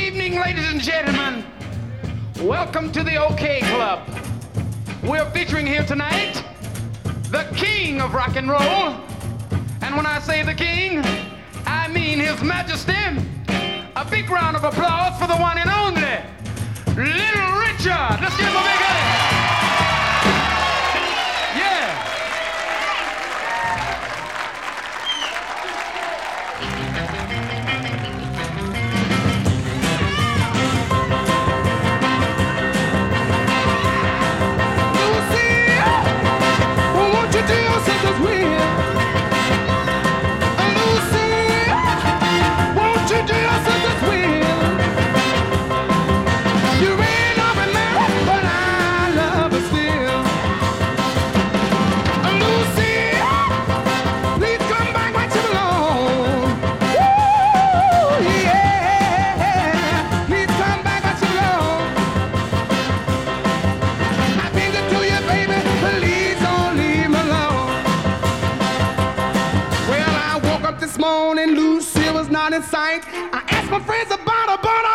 evening, ladies and gentlemen. Welcome to the OK Club. We're featuring here tonight the king of rock and roll. And when I say the king, I mean His Majesty. A big round of applause for the one and only Little Richard. Let's give him a big hand. Yeah. Morning, Lucy was not in sight. I asked my friends about her, but